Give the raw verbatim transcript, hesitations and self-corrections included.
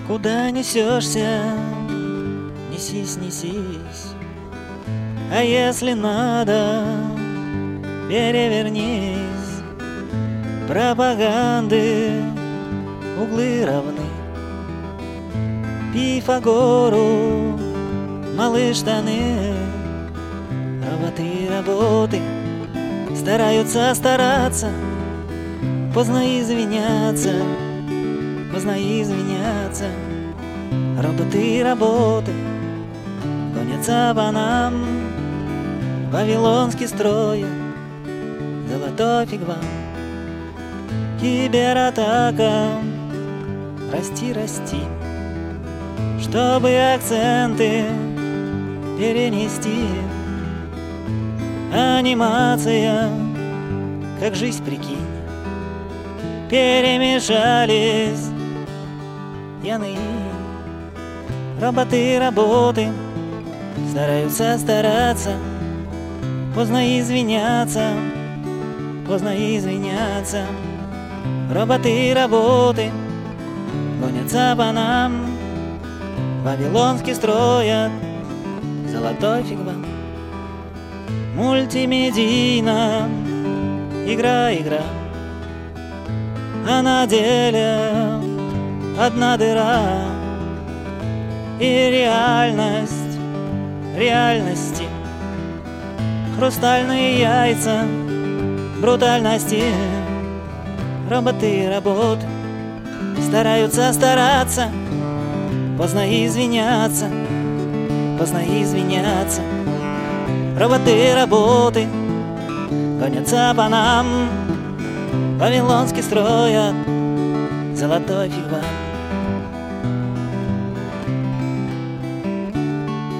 Куда несешься? Несись, несись. А если надо, перевернись. Пропаганды углы равны. Пифагору малые штаны. Роботы, работы стараются стараться. Поздно извиняться, поздно извиняться. Роботы, работы гонятся по нам. Вавилонский строй, золотой фиг вам. Кибератака, расти, расти, чтобы акценты перенести. Анимация, как жизнь, прикинь. Перемешались ян и инь. Роботы, работы стараются стараться. Поздно извиняться, поздно извиняться. Роботы, работы гонятся по нам. Вавилонский строят, золотой фиг вам. Мультимедийна игра, игра, а на деле одна дыра. И реальность реальности, хрустальные яйца брутальности. Роботы, работы стараются стараться. Поздно извиняться, поздно извиняться. Роботы, работы гонятся по нам. Вавилонский строят, золотой фиг вам.